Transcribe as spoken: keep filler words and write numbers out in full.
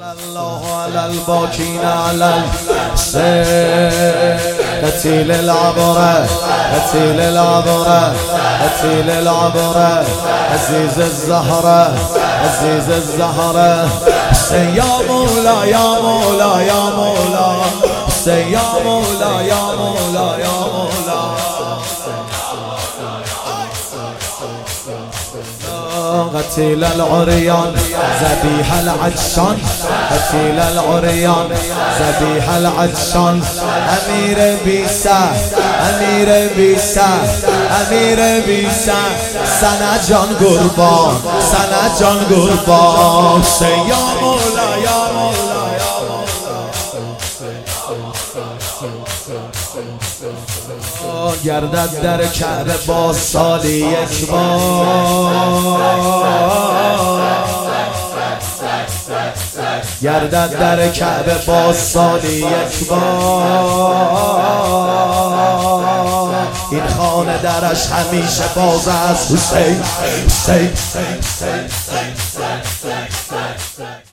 الله على الباكين على الحسين قتيل العبرة قتيل العبرة قتيل العبرة عزيز الزهرة عزيز الزهرة حسين يا مولا يا مولا يا مولا حسين يا مولا يا مولا يا مولا قتيل العريان ذبيح العطشان قتيل العريان ذبيح العطشان امير بيسا امير بيسا امير بيسا سنا جان قربان سنا جان قربان يا مولا يا مولا يا گردد در کعبه با سالی یک بار گردد در کعبه با سالی یک بار این خانه درش همیشه باز از حسین حسین